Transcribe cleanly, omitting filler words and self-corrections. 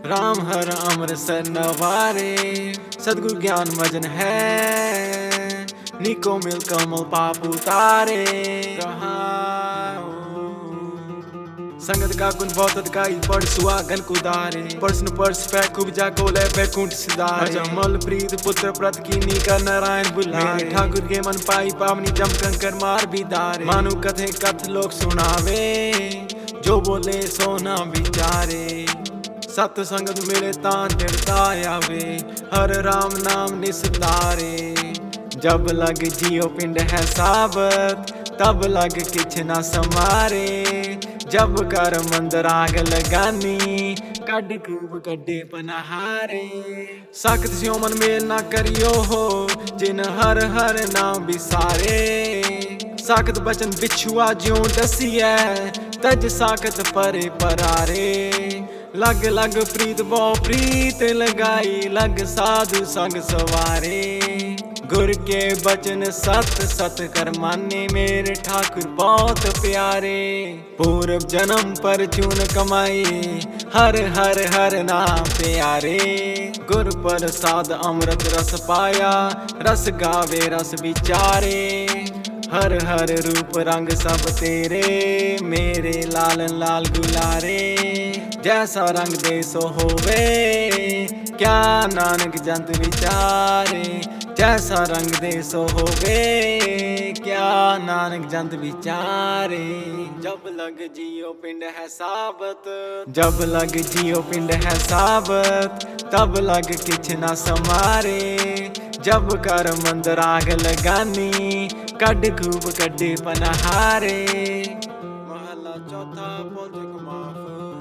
राम हर अमृतसर नवारे सदगुरु ज्ञान मजन है निको मिल कमल पाप उतारे संगत का गुण बहुत का पढ़ सुहागन कुदारे पर्सन पर्स पै खूब जाको ले बैकुंठ सिधारे जमल प्रीत पुत्र प्रत कीनी का नारायण बुलारे ठाकुर के मन पाई पावनी जम कंकर मार भी दारे मानु कथे कथ लोग सुनावे जो बोले सोना विचारे सत संगत मिले तां चढ़ता आवे हर राम नाम निस्तारे जब लग जियो पिंड है साबत तब लग किछ ना समारे जब कर मंदर आग लगानी कड खूब कड्डे पनहारे सख्त स्यो मन मेल ना करियो हो जिन हर हर नाम बिसारे साकत बचन बिछुआ ज्यों दसिए तज साकत परे परारे लग लग प्रीत बहु प्रीत लगाई लग साधु संग सवारे गुर के बचन सत सत कर माने मेरे ठाकुर बहुत प्यारे पूर्व जन्म पर चून कमाई हर हर हर नाम प्यारे गुर प्रसाद अमृत रस पाया रस गावे रस विचारे हर हर रूप रंग सब तेरे मेरे लालन लाल गुलारे जैसा रंग दे सो होवे क्या नानक जंत विचारे जैसा रंग दे सो होवे क्या नानक जंत विचारे जब लग जियो पिंड है साबत जब लग जियो पिंड है साबत तब लग किछ ना समारे जब कर मंदर आग लगानी कड खूब कड्डे पनहारे महला चौथा पौधे माफ